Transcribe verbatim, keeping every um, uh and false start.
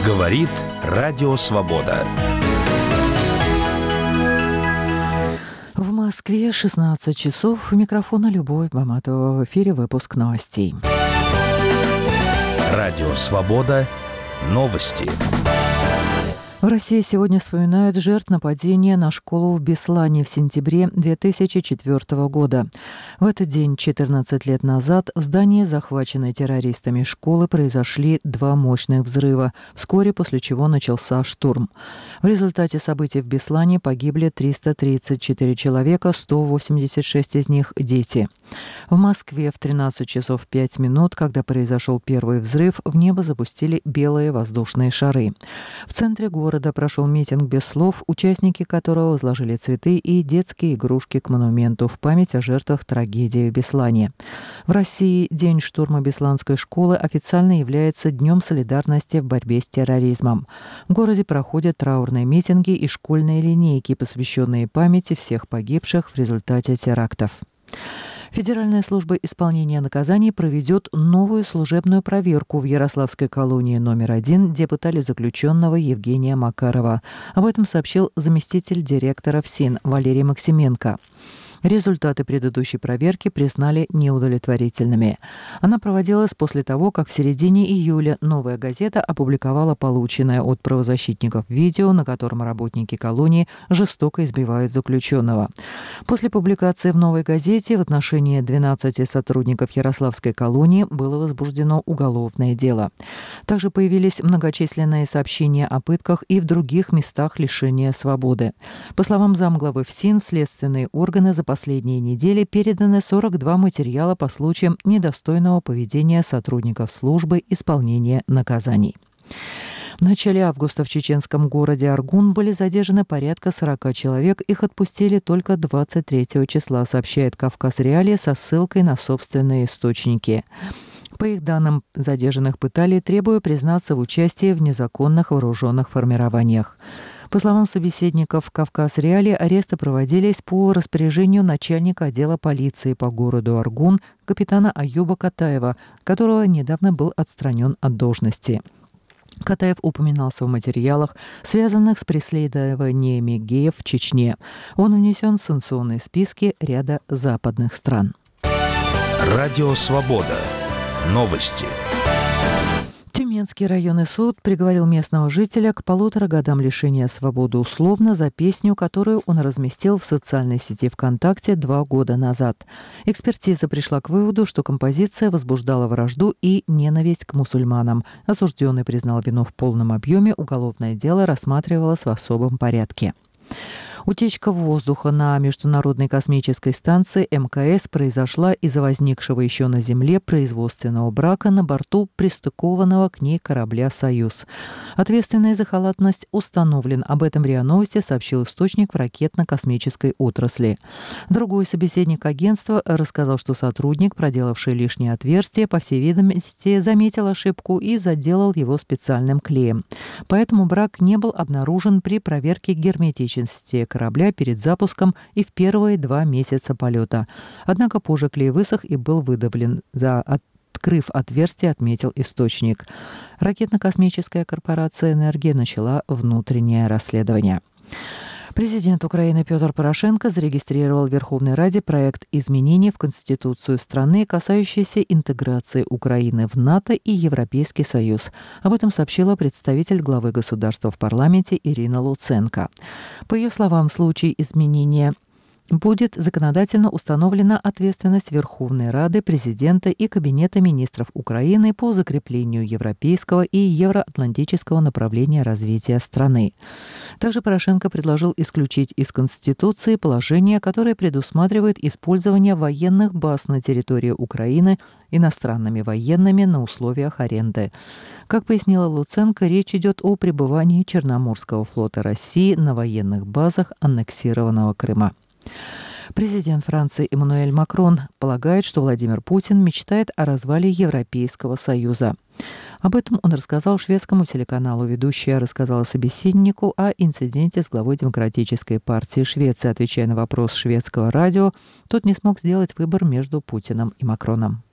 Говорит Радио Свобода. В Москве шестнадцать часов. У микрофона Любовь Баматова. В эфире выпуск новостей. Радио Свобода. Новости. В России сегодня вспоминают жертв нападения на школу в Беслане в сентябре две тысячи четвёртого года. В этот день, четырнадцать лет назад, в здании захваченной террористами школы произошли два мощных взрыва, вскоре после чего начался штурм. В результате событий в Беслане погибли триста тридцать четыре человека, сто восемьдесят шесть из них – дети. В Москве в тринадцать часов пять минут, когда произошел первый взрыв, в небо запустили белые воздушные шары. В центре города города прошел митинг без слов, участники которого возложили цветы и детские игрушки к монументу в память о жертвах трагедии в Беслане. В России День штурма Бесланской школы официально является Днем солидарности в борьбе с терроризмом. В городе проходят траурные митинги и школьные линейки, посвященные памяти всех погибших в результате терактов. Федеральная служба исполнения наказаний проведет новую служебную проверку в Ярославской колонии номер один, где пытали заключенного Евгения Макарова. Об этом сообщил заместитель директора ФСИН Валерий Максименко. Результаты предыдущей проверки признали неудовлетворительными. Она проводилась после того, как в середине июля «Новая газета» опубликовала полученное от правозащитников видео, на котором работники колонии жестоко избивают заключенного. После публикации в «Новой газете» в отношении двенадцати сотрудников Ярославской колонии было возбуждено уголовное дело. Также появились многочисленные сообщения о пытках и в других местах лишения свободы. По словам замглавы ФСИН, в следственные органы за последние недели переданы сорок два материала по случаям недостойного поведения сотрудников службы исполнения наказаний. В начале августа в чеченском городе Аргун были задержаны порядка сорока человек. Их отпустили только двадцать третьего числа, сообщает «Кавказ Реалии» со ссылкой на собственные источники. По их данным, задержанных пытали, требуя признаться в участии в незаконных вооруженных формированиях. По словам собеседников «Кавказ Реалии», аресты проводились по распоряжению начальника отдела полиции по городу Аргун капитана Аюба Катаева, которого недавно был отстранен от должности. Катаев упоминался в материалах, связанных с преследованиями геев в Чечне. Он внесен в санкционные списки ряда западных стран. Радио Свобода. Новости. Тюменский районный суд приговорил местного жителя к полутора годам лишения свободы условно за песню, которую он разместил в социальной сети ВКонтакте два года назад. Экспертиза пришла к выводу, что композиция возбуждала вражду и ненависть к мусульманам. Осужденный признал вину в полном объеме, уголовное дело рассматривалось в особом порядке. Утечка воздуха на Международной космической станции эм ка эс произошла из-за возникшего еще на Земле производственного брака на борту пристыкованного к ней корабля «Союз». Ответственный за халатность установлен. Об этом РИА Новости сообщил источник в ракетно-космической отрасли. Другой собеседник агентства рассказал, что сотрудник, проделавший лишнее отверстие, по всей видимости, заметил ошибку и заделал его специальным клеем. Поэтому брак не был обнаружен при проверке герметичности корабля перед запуском и в первые два месяца полета. Однако позже клей высох и был выдавлен. За открыв отверстие, отметил источник. Ракетно-космическая корпорация «Энергия» начала внутреннее расследование. Президент Украины Петр Порошенко зарегистрировал в Верховной Раде проект изменений в Конституцию страны, касающийся интеграции Украины в НАТО и Европейский Союз. Об этом сообщила представитель главы государства в парламенте Ирина Луценко. По ее словам, в случае изменения будет законодательно установлена ответственность Верховной Рады, Президента и Кабинета министров Украины по закреплению европейского и евроатлантического направления развития страны. Также Порошенко предложил исключить из Конституции положение, которое предусматривает использование военных баз на территории Украины иностранными военными на условиях аренды. Как пояснила Луценко, речь идет о пребывании Черноморского флота России на военных базах аннексированного Крыма. Президент Франции Эммануэль Макрон полагает, что Владимир Путин мечтает о развале Европейского Союза. Об этом он рассказал шведскому телеканалу. Ведущая рассказала собеседнику о инциденте с главой Демократической партии Швеции. Отвечая на вопрос шведского радио, тот не смог сделать выбор между Путиным и Макроном.